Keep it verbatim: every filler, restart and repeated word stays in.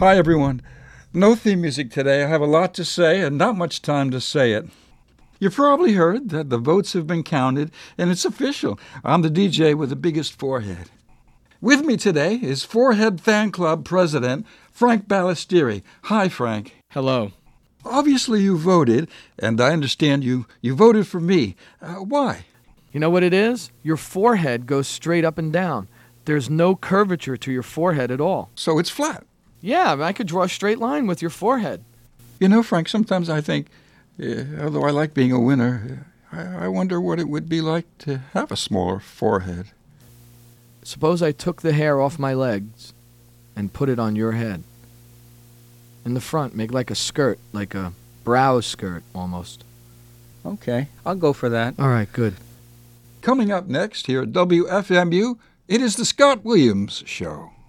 Hi, everyone. No theme music today. I have a lot to say and not much time to say it. You've probably heard that the votes have been counted, and it's official. I'm the D J with the biggest forehead. With me today is Forehead Fan Club President Frank Ballestieri. Hi, Frank. Hello. Obviously you voted, and I understand you, you voted for me. Uh, why? You know what it is? Your forehead goes straight up and down. There's no curvature to your forehead at all. So it's flat. Yeah, I could draw a straight line with your forehead. You know, Frank, sometimes I think, uh, although I like being a winner, I, I wonder what it would be like to have a smaller forehead. Suppose I took the hair off my legs and put it on your head. In the front, make like a skirt, like a brow skirt almost. Okay, I'll go for that. All right, good. Coming up next here at W F M U, it is the Scott Williams Show.